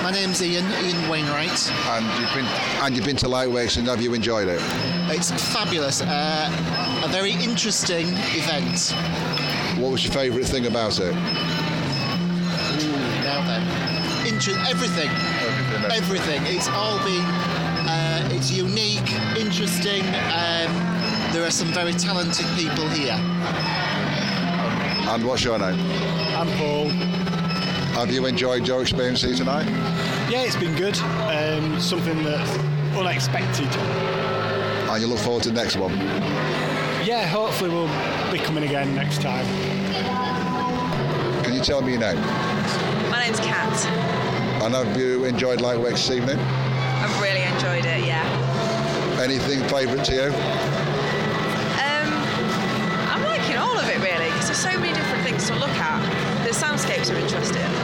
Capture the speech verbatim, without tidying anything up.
My name's Ian, Ian Wainwright. And you've been and you've been to Lightworks, and have you enjoyed it? It's fabulous. Uh, a very interesting event. What was your favourite thing about it? Ooh, now then. Inter- everything. Everything. Everything. It's all been... Uh, it's unique, interesting. Um, there are some very talented people here. And what's your name? I'm Paul. Have you enjoyed your experience here tonight? Yeah, it's been good. Um, something that's unexpected. And you look forward to the next one? Yeah, hopefully we'll be coming again next time. Can you tell me your name? My name's Kat. And have you enjoyed Lightworks this evening? I've really enjoyed it, yeah. Anything favourite to you? Um, I'm liking all of it really, because there's so many different things to look at. The soundscapes are interesting.